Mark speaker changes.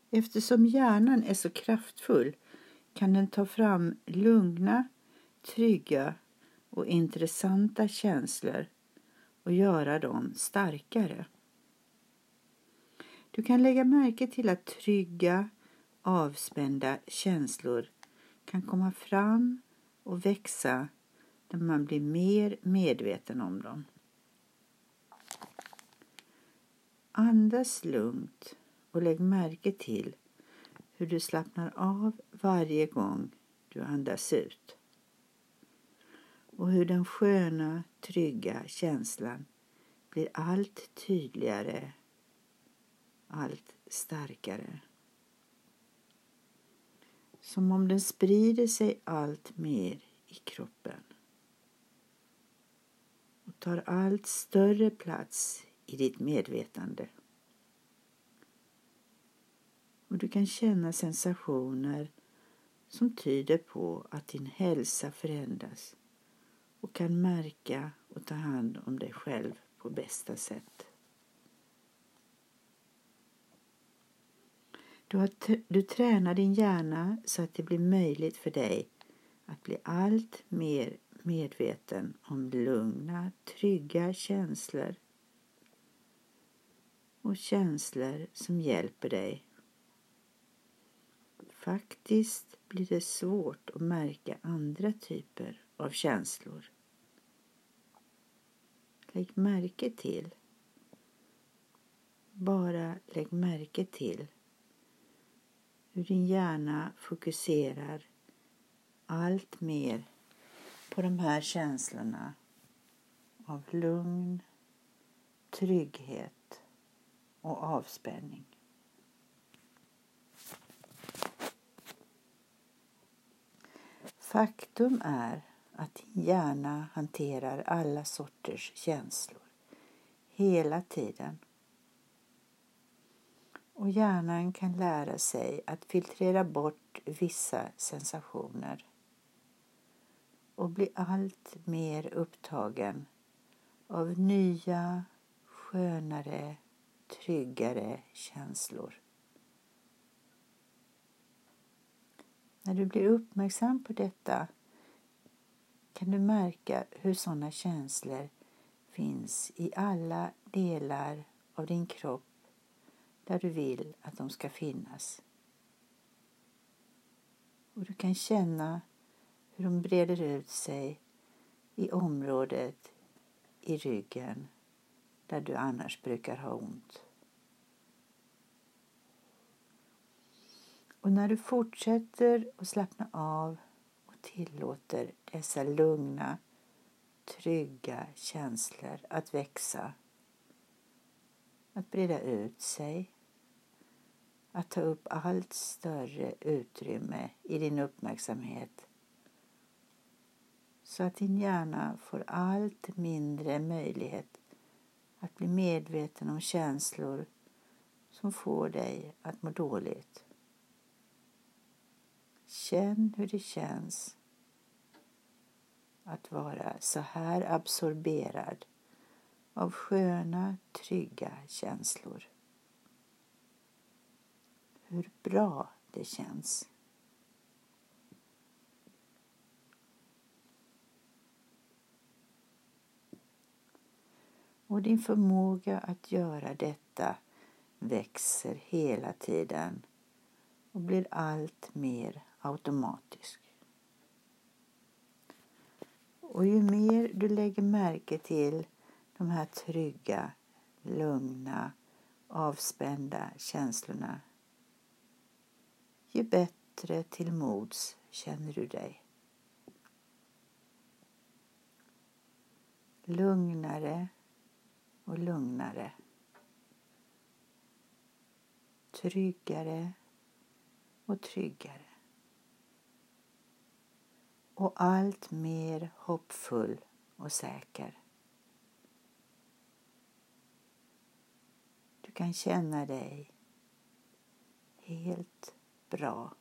Speaker 1: Eftersom hjärnan är så kraftfull kan den ta fram lugna, trygga och intressanta känslor och göra dem starkare. Du kan lägga märke till att trygga, avspända känslor kan komma fram och växa när man blir mer medveten om dem. Andas lugnt och lägg märke till hur du slappnar av varje gång du andas ut. Och hur den sköna, trygga känslan blir allt tydligare, allt starkare. Som om den sprider sig allt mer i kroppen och tar allt större plats i ditt medvetande. Och du kan känna sensationer som tyder på att din hälsa förändras och kan märka och ta hand om dig själv på bästa sätt. Du tränar din hjärna så att det blir möjligt för dig att bli allt mer medveten om lugna, trygga känslor och känslor som hjälper dig. Faktiskt blir det svårt att märka andra typer av känslor. Lägg märke till. Bara lägg märke till hur din hjärna fokuserar allt mer på de här känslorna av lugn, trygghet och avspänning. Faktum är att din hjärna hanterar alla sorters känslor hela tiden. Och hjärnan kan lära sig att filtrera bort vissa sensationer och bli allt mer upptagen av nya, skönare, tryggare känslor. När du blir uppmärksam på detta kan du märka hur sådana känslor finns i alla delar av din kropp där du vill att de ska finnas. Och du kan känna hur de breder ut sig i området i ryggen där du annars brukar ha ont. Och när du fortsätter att slappna av och tillåter dessa lugna, trygga känslor att växa, att breda ut sig, att ta upp allt större utrymme i din uppmärksamhet, så att din hjärna får allt mindre möjlighet att bli medveten om känslor som får dig att må dåligt. Känn hur det känns att vara så här absorberad av sköna, trygga känslor. Hur bra det känns. Och din förmåga att göra detta växer hela tiden och blir allt mer automatisk. Och ju mer du lägger märke till de här trygga, lugna, avspända känslorna, ju bättre till mods känner du dig. Lugnare och lugnare. Tryggare och tryggare. Och allt mer hoppfull och säker. Du kan känna dig helt bra.